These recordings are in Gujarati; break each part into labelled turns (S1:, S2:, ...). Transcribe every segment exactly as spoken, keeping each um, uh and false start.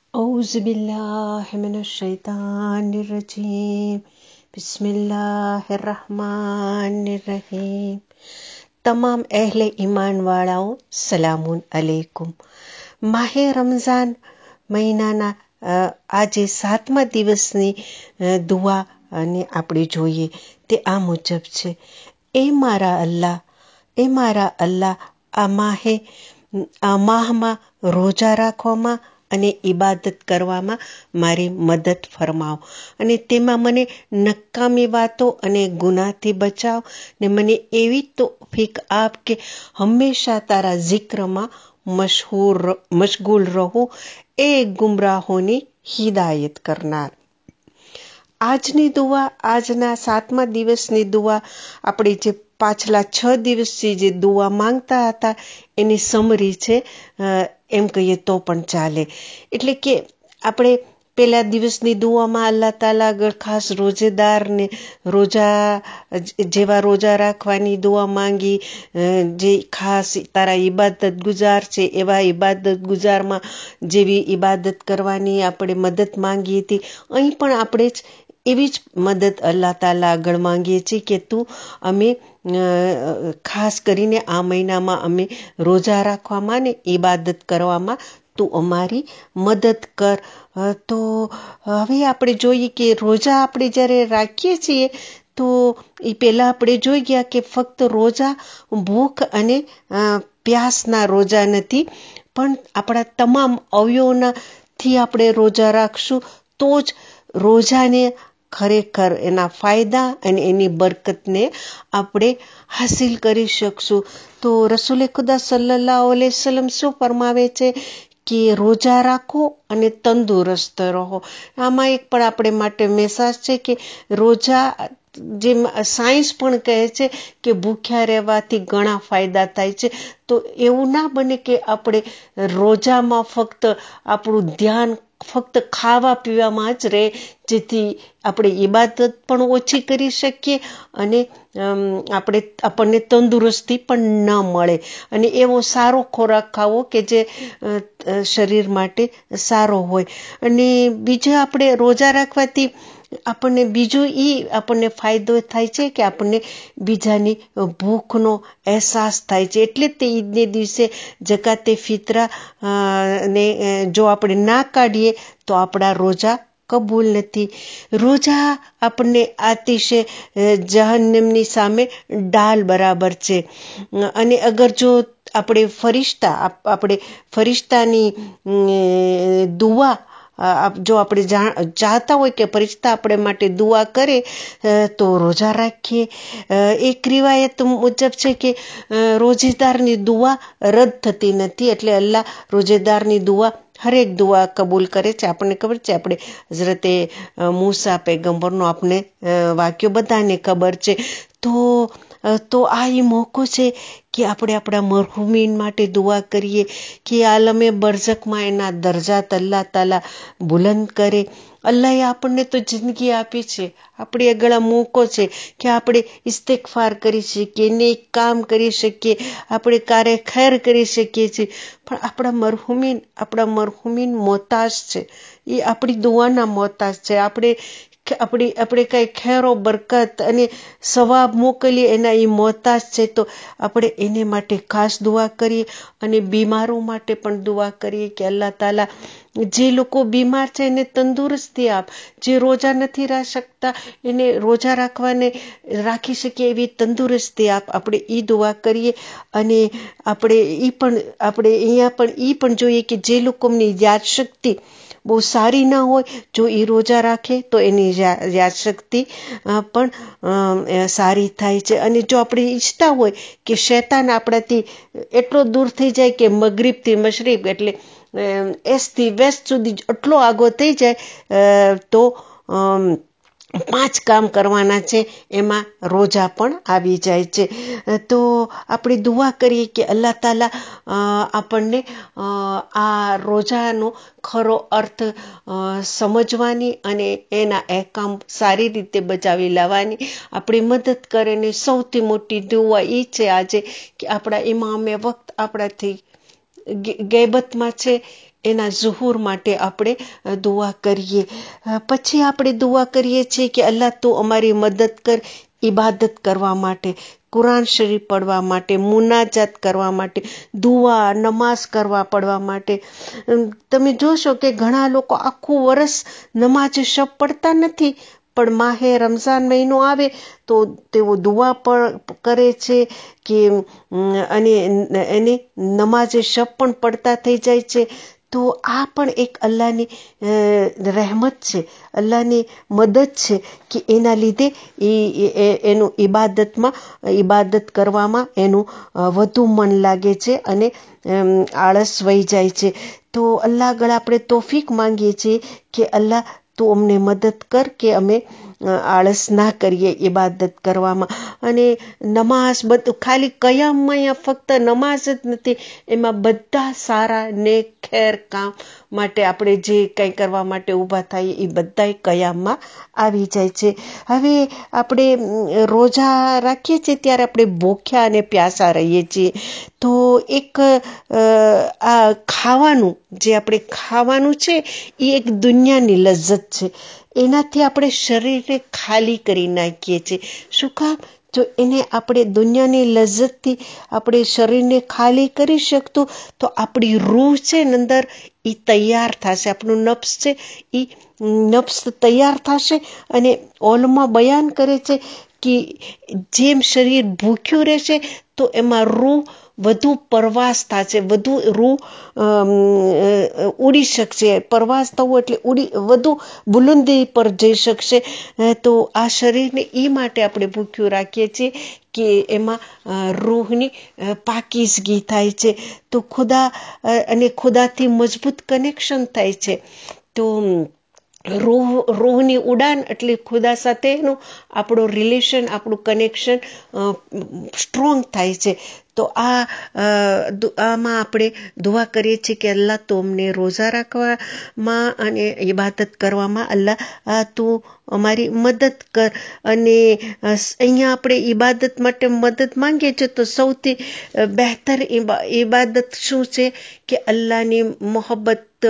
S1: औज़ु बिल्लाहि मिनश शैतानिर रजीम बिस्मिल्लाहिर रहमानिर रहीम। તમામ અહેલે ઈમાનવાળાઓ સલામુન અલૈકુમ। માહે રમઝાન મહિનાના આજે સાતમા દિવસની દુઆ અને આપણે જોઈએ તે આ મુજબ છે: એ મારા અલ્લાહ, એ મારા અલ્લાહ, આ માહે આ માહમાં રોજા રાખવામાં અને ઇબાદત કરવામાં મારી મદદ ફરમાવો, અને તેમાં મને નકામી વાતો અને ગુનાહથી બચાવ, ને મને એવી તૌફીક આપ કે હંમેશા તારા જિક્રમાં મશહૂર મશગુલ રહું, એ ગુમરાહોની હિદાયત કરનાર। આજની દુઆ, આજના સાતમા દિવસની દુઆ આપણે જે પાછલા છ દિવસથી જે દુઆ માંગતા હતા એની સમરી છે, એમ કહીએ તો પણ ચાલે। એટલે કે આપણે પહેલા દિવસની દુઆમાં અલ્લાહ તાલા આગળ ખાસ રોજેદારને રોજા જેવા રોજા રાખવાની દુઆ માંગી, જે ખાસ તારા ઇબાદત ગુજાર છે એવા ઇબાદત ગુજારમાં જેવી ઇબાદત કરવાની આપણે મદદ માંગી હતી। અહીં પણ આપણે જ એવી જ મદદ અલ્લાહ તાલા આગળ માંગીએ છીએ કે તું અમે ખાસ કરીને આ મહિનામાં અમે રોજા રાખવામાં ને ઇબાદત કરવામાં તું અમારી મદદ કર। તો હવે આપણે જોઈએ કે રોજા આપણે જ્યારે રાખીએ છીએ તો એ પહેલાં આપણે જોઈ ગયા કે ફક્ત રોજા ભૂખ અને પ્યાસના રોજા નથી, પણ આપણા તમામ અવયવોનાથી આપણે રોજા રાખશું તો જ રોજાને ખરેખર એના ફાયદા અને એની બરકતને આપણે હાસિલ કરી શકશું। તો રસૂલે ખુદા સલ્લલ્લાહુ અલૈહિ વસલ્લમ શું ફરમાવે છે કે રોજા રાખો અને તંદુરસ્ત રહો। આમાં એક પણ આપણે માટે મેસેજ છે કે રોજા, જેમ સાયન્સ પણ કહે છે કે ભૂખ્યા રહેવાથી ઘણા ફાયદા થાય છે, તો એવું ના બને કે આપણે રોજામાં ફક્ત આપણું ધ્યાન ફક્ત ખાવા પીવામાં જ રહે, જેથી આપણે ઇબાદત પણ ઓછી કરી શકીએ અને આપણે આપણને તંદુરસ્તી પણ ન મળે, અને એવો સારો ખોરાક ખાવો કે જે શરીર માટે સારો હોય। અને બીજું આપણે રોજા રાખવાથી આપણને બીજું એ આપણને ફાયદો થાય છે કે આપણને બીજાની ભૂખનો અહેસાસ થાય છે, એટલે તે ઈદને દિવસે જકાતે ફિતરા ને જો આપણે ના કાઢીએ તો આપણા રોજા કબૂલ નથી। રોજા આપણને આતિશે જહન્નમની સામે ડાલ બરાબર છે, અને અગર જો આપણે ફરિશ્તા આપણે ફરિશ્તાની દુઆ જો આપણે ચાહતા હોય કે ફરિશ્તા આપણે માટે દુઆ કરે તો રોજા રાખીએ। એક રિવાયત મુજબ છે કે રોજેદારની દુઆ રદ થતી નથી, એટલે અલ્લાહ રોજેદારની દુઆ હરેક દુઆ કબૂલ કરે છે। આપણને ખબર છે, આપણે હઝરતે મૂસા પૈગંબરનો આપણે વાક્યો બધાને ખબર છે। તો તો આ એ મોકો છે કે આપણે આપણા મરહુમીન માટે દુઆ કરીએ કે આલમે બરઝખમાં એના દરજાત અલ્લાહ તાલા બુલંદ કરે। અલ્લાહે આપણને તો જિંદગી આપી છે, આપણી આગળ આ મોકો છે કે આપણે ઇસ્તિગફાર કરી શકીએ, નેક કામ કરી શકીએ, આપણે કારે ખૈર કરી શકીએ છીએ, પણ આપણા મરહુમીન આપણા મરહુમીન મોહતાજ છે, એ આપણી દુઆના મોહતાજ છે। આપણે આપણી આપણે કાંઈ ખૈરો બરકત અને સવાબ મોકલીએ એના એ મોહતાજ છે, તો આપણે એને માટે ખાસ દુઆ કરીએ, અને બીમારો માટે પણ દુઆ કરીએ કે અલ્લાહ તાલા જે લોકો બીમાર છે એને તંદુરસ્તી આપ, જે રોજા નથી રાખી શકતા એને રોજા રાખવાને રાખી શકીએ એવી તંદુરસ્તી આપ, આપણે એ દુઆ કરીએ। અને આપણે એ પણ આપણે અહીંયા પણ એ પણ જોઈએ કે જે લોકોની યાદશક્તિ બહુ સારી ના હોય, જો એ રોજા રાખે તો એની યાદશક્તિ પણ સારી થાય છે। અને જો આપણે ઈચ્છતા હોય કે શૈતાન આપણાથી એટલો દૂર થઈ જાય કે મગરિબથી મશરિબ એટલે એસથી વેસ્ટ સુધી એટલો આગો થઈ જાય, તો પાંચ કામ કરવાના છે એમાં રોજા પણ આવી જાય છે। તો આપણે દુઆ કરીએ કે અલ્લાહ તાલા આપણને આ રોજાનો ખરો અર્થ સમજવાની અને એના અહેકામ સારી રીતે બજાવી લાવવાની આપણી મદદ કરે। ને સૌથી મોટી દુઆ એ છે આજે કે આપણા ઇમામે વક્ત આપણાથી ગૈબતમાં છે, એના ઝુહુર માટે આપણે દુઆ કરીએ. પછી આપણે દુઆ કરીએ છીએ કે અલ્લાહ તું અમારી મદદ કર ઇબાદત કરવા માટે, કુરાન શરીફ પડવા માટે, મુનાજાત કરવા માટે, દુઆ નમાઝ કરવા પડવા માટે. તમે જોશો કે ઘણા લોકો આખું વર્ષ નમાજ શબ પડતા નથી, પણ માહે રમઝાન મહિનો આવે તો તેઓ દુઆ પણ કરે છે કે અને એને નમાઝે શબ પણ પડતા થઈ જાય છે. તો આ પણ એક અલ્લાહની રહેમત છે, અલ્લાહની મદદ છે કે એના લીધે એનું ઇબાદતમાં ઇબાદત કરવામાં એનું વધુ મન લાગે છે અને આળસ વહી જાય છે. તો અલ્લાહ આગળ આપણે તોફીક માંગીએ છીએ કે અલ્લાહ તું અમને મદદ કર કે અમે આળસ ના કરીએ ઇબાદત કરવામાં. અને નમાઝ બધું ખાલી કયામમાં અહીંયા ફક્ત નમાઝ જ નથી, એમાં બધા સારા નેક ખેર કામ માટે આપણે જે કંઈ કરવા માટે ઊભા થઈએ એ બધા કયામમાં આવી જાય છે. હવે આપણે રોજા રાખીએ છીએ ત્યારે આપણે ભૂખ્યા અને પ્યાસા રહીએ છીએ. તો એક આ ખાવાનું જે આપણે ખાવાનું છે એ એક દુનિયાની લજ્જત છે, એનાથી આપણે શરીરને ખાલી કરી નાખીએ છીએ. શું કામ? જો એને આપણે દુનિયાની લજ્જતથી આપણે શરીરને ખાલી કરી શકતું તો આપણી રૂહ છે ને અંદર એ તૈયાર થશે, આપણું નફ્સ છે એ નફ્સ તૈયાર થશે. અને ઓલમાં બયાન કરે છે કે જેમ શરીર ભૂખ્યું રહેશે તો એમાં રૂહ વધુ પરવાસ થશે, વધુ રૂહ ઉડી શકશે. પરવાસ થવું એટલે ઉડી વધુ બુલંદી પર જઈ શકશે. તો આ શરીરને એ માટે આપણે ભૂખ્યું રાખીએ છીએ કે એમાં રૂહની પાકીઝગી થાય છે, તો ખુદા અને ખુદાથી મજબૂત કનેક્શન થાય છે. તો રૂહ રૂહની ઉડાન એટલે ખુદા સાથેનું આપણું રિલેશન, આપણું કનેક્શન સ્ટ્રોંગ થાય છે. તો આ આમાં આપણે દુઆ કરીએ છીએ કે અલ્લાહ તું અમને રોઝા રાખવામાં અને ઇબાદત કરવામાં અલ્લાહ તું અમારી મદદ કર. અને અહીંયા આપણે ઇબાદત માટે મદદ માંગીએ છીએ તો સૌથી બહેતર ઇબાદત શું છે કે અલ્લાહની મોહબ્બત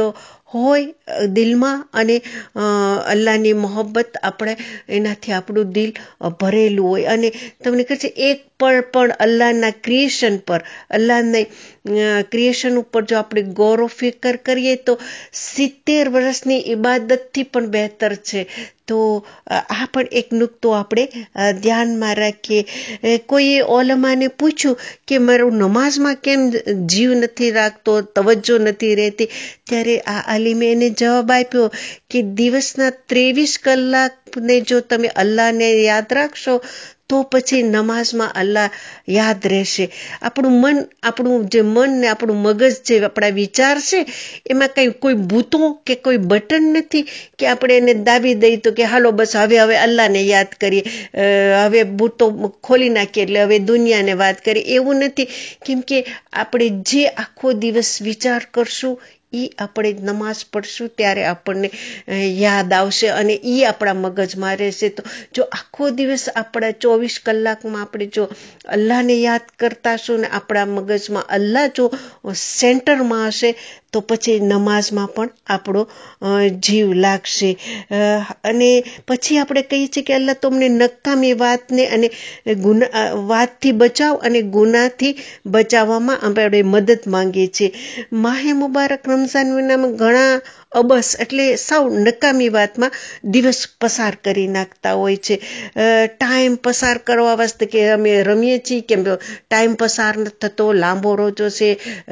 S1: હોય દિલમાં અને અલ્લાહની મોહબ્બત આપણે એનાથી આપણું દિલ ભરેલું હોય. અને તમને કહે છે એક પળ પણ અલ્લાહના ક્રિએશન પર, અલ્લાહની ક્રિએશન ઉપર જો આપણે ગૌર ફિકર કરીએ તો સિત્તેર વર્ષની ઇબાદતથી પણ બહેતર છે. તો આ પણ એક નુકતો આપણે ધ્યાનમાં રાખીએ. કોઈએ ઓલમાને પૂછ્યું કે મારું નમાઝમાં કેમ જીવ નથી રાખતો, તવજ્જો નથી રહેતી, ત્યારે આ આલિમે એને જવાબ આપ્યો કે દિવસના ત્રેવીસ કલાકને જો તમે અલ્લાહને યાદ રાખશો તો પછી નમાઝમાં અલ્લાહ યાદ રહેશે. આપણું મન, આપણું જે મન ને આપણું મગજ જે આપણા વિચાર છે એમાં કંઈ કોઈ ભૂતો કે કોઈ બટન નથી કે આપણે એને દાબી દઈએ તો કે હાલો બસ હવે હવે અલ્લાહને યાદ કરીએ, હવે ભૂતો ખોલી નાખીએ એટલે હવે દુનિયાને વાત કરીએ, એવું નથી. કેમ કે આપણે જે આખો દિવસ વિચાર કરશું એ આપણે નમાઝ પડશું ત્યારે આપણને યાદ આવશે અને એ આપણા મગજમાં રહેશે. તો જો આખો દિવસ આપણા ચોવીસ કલાકમાં આપણે જો અલ્લાહને યાદ કરતાશું ને આપણા મગજમાં અલ્લાહ જો સેન્ટરમાં હશે તો પછી નમાઝમાં પણ આપણો જીવ લાગશે. અને પછી આપણે કહીએ છીએ કે અલ્લાહ તો અમને નકામી વાતને અને ગુના વાતથી બચાવ અને ગુનાથી બચાવવામાં આપણે મદદ માંગીએ છીએ. માહે મુબારક રમઝાન મહિનામાં ઘણા અબસ એટલે સાવ નકામી વાતમાં દિવસ પસાર કરી નાખતા હોય છે. ટાઈમ પસાર કરવા વાસ્તે કે અમે રમીએ છીએ કેમ ટાઈમ પસાર નથી થતો, લાંબો રોજો છે,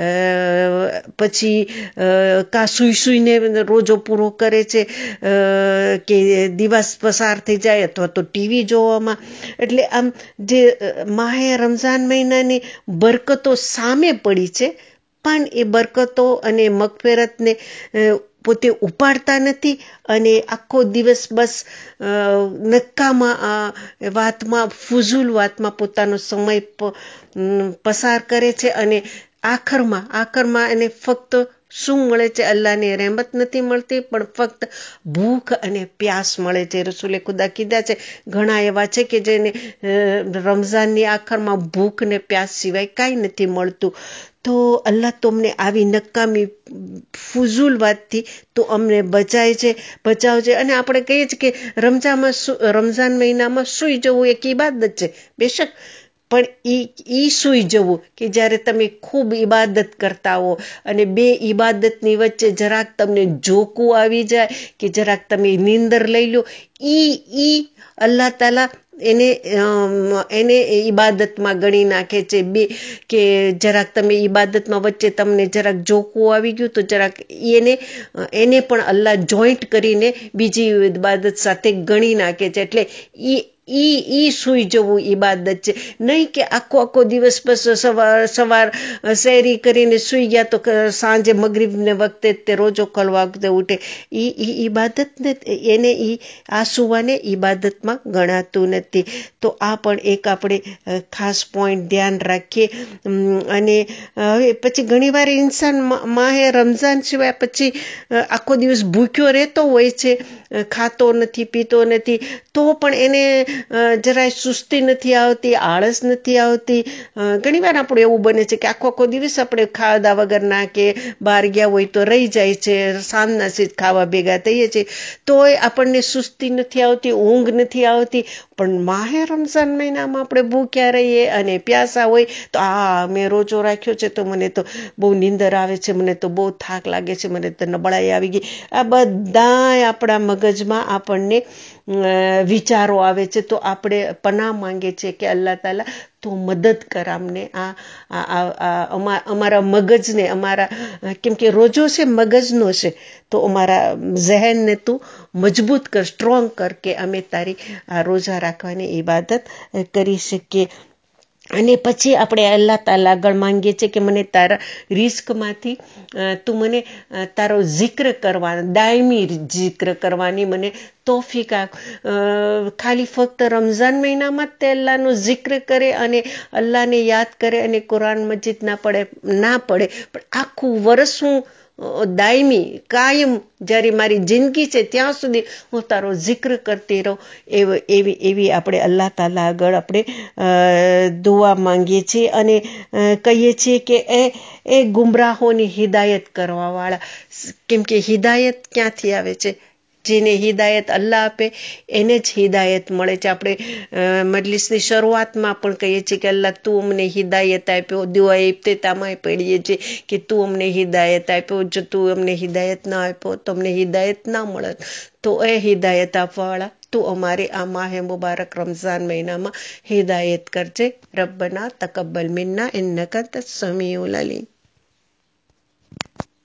S1: પછી કા સુઈ સુઈને રોજો પૂરો કરે છે કે દિવસ પસાર થઈ જાય અથવા તો ટીવી જોવામાં. એટલે આમ જે માહે રમઝાન મહિનાની બરકતો સામે પડી છે પણ એ બરકતો અને મગફિરતને પોતે ઉપાડતા નથી અને આખો દિવસ બસ નકામા વાતમાં, ફુઝુલ વાતમાં પોતાનો સમય પસાર કરે છે. અને આખરમાં આખરમાં એને ફક્ત શું મળે છે? અલ્લાહની રહેમત નથી મળતી પણ ફક્ત ભૂખ અને પ્યાસ મળે છે. રસૂલે ખુદા કીધા છે ઘણા એવા છે કે જેને રમઝાનની આખરમાં ભૂખ ને પ્યાસ સિવાય કાંઈ નથી મળતું. તો અલ્લાહ તો અમને આવી નકામી ફુઝુલ વાતથી તો અમને બચાય છે, બચાવજે. અને આપણે કહીએ છીએ કે રમઝાનમાં રમઝાન મહિનામાં સૂઈ જવું એક ઇબાદત છે, બેશક, પણ ઈ ઈ સૂઈ જવું કે જ્યારે તમે ખૂબ ઇબાદત કરતા હો અને બે ઇબાદતની વચ્ચે જરાક તમને જોકું આવી જાય કે જરાક તમે નીંદર લઈ લો, ઈ ઈ અલ્લાહ તાલા એને એને ઇબાદતમાં ગણી નાખે છે. બે કે જરાક તમે ઇબાદતમાં વચ્ચે તમને જરાક જોકું આવી ગયું તો જરાક એને એને પણ અલ્લાહ જોઈન્ટ કરીને બીજી ઇબાદત સાથે ગણી નાખે છે. એટલે ઈ ઈ ઈ સૂઈ જવું ઇબાદત છે, નહીં કે આખો આખો દિવસ બસ સવાર સવાર સૈરી કરીને સૂઈ ગયા તો સાંજે મગરીબને વખતે તે રોજો ખોલવા વખતે ઉઠે. ઈ ઈ ઇબાદત ને એને ઈ આ સુવાને ઇબાદતમાં ગણાતું નથી. તો આ પણ એક આપણે ખાસ પોઈન્ટ ધ્યાન રાખીએ. અને હવે પછી ઘણીવાર ઇન્સાન માહે રમઝાન સિવાય પછી આખો દિવસ ભૂખ્યો રહેતો હોય છે, ખાતો નથી, પીતો નથી, તો પણ એને જરાય સુસ્તી નથી આવતી, આળસ નથી આવતી. ઘણીવાર આપણે એવું બને છે કે આખો આખો દિવસ આપણે ખાધા વગરના કે બહાર ગયા હોય તો રહી જાય છે, સાંજના સીધ ખાવા ભેગા થઈએ છીએ, તોય આપણને સુસ્તી નથી આવતી, ઊંઘ નથી આવતી. પણ માહે રમઝાન મહિનામાં આપણે ભૂખ્યા રહીએ અને પ્યાસા હોય તો આ મેં રોજો રાખ્યો છે તો મને તો બહુ નીંદર આવે છે, મને તો બહુ થાક લાગે છે, મને તો નબળાઈ આવી ગઈ, આ બધાય આપણા મગજમાં આપણને વિચારો આવે છે. તો આપણે પનાહ માંગે છે કે અલ્લાહ તાલા તું મદદ કર અમને, આ અમારા મગજને, અમારા, કેમ કે રોજો છે મગજનો છે, તો અમારા ઝહેનને તું મજબૂત કર, સ્ટ્રોંગ કર કે અમે તારી આ રોજા રાખવાની ઇબાદત કરી શકીએ. અને પછી આપણે અલ્લાહ તાલા આગળ માંગીએ છીએ કે મને તારા રિસ્કમાંથી તું મને તારો જિક્ર કરવાનો, દાયમી જિક્ર કરવાની મને તોફીક આપ. ખાલી ફક્ત રમઝાન મહિનામાં જ તે અલ્લાહનો જિક્ર કરે અને અલ્લાહને યાદ કરે અને કુરાન મજીદ ના પડે ના પડે પણ આખું વરસ હું દાયમી કાયમ જ્યારે મારી જિંદગી છે ત્યાં સુધી હું તારો જિક્ર કરતી રહું, એવી એવી એવી આપણે અલ્લાહ તાલા આગળ આપણે દુઆ માંગીએ છીએ. અને કહીએ છીએ કે એ એ ગુમરાહોની હિદાયત કરવાવાળા, કેમ કે હિદાયત ક્યાંથી આવે છે? જેને હિદાયત અલ્લાહ આપે એને જ હિદાયત મળે છે. આપણે મજલિસની શરૂઆતમાં પણ કહીએ છીએ કે અલ્લાહ તું અમને હિદાયત આપ્યો, દુઆ ઇફ્તિતામાં પડીએ છીએ કે તું અમને હિદાયત આપ્યો, જો તું અમને હિદાયત ના આપ્યો તો અમને હિદાયત ના મળત. તો એ હિદાયત આપવાવાળા તું અમારે આ માહે મુબારક રમઝાન મહિનામાં હિદાયત કરજે. રબ્બના તકબ્બલ મિન્ના ઇન્નકા અંતસ સમીઉલ અલીમ.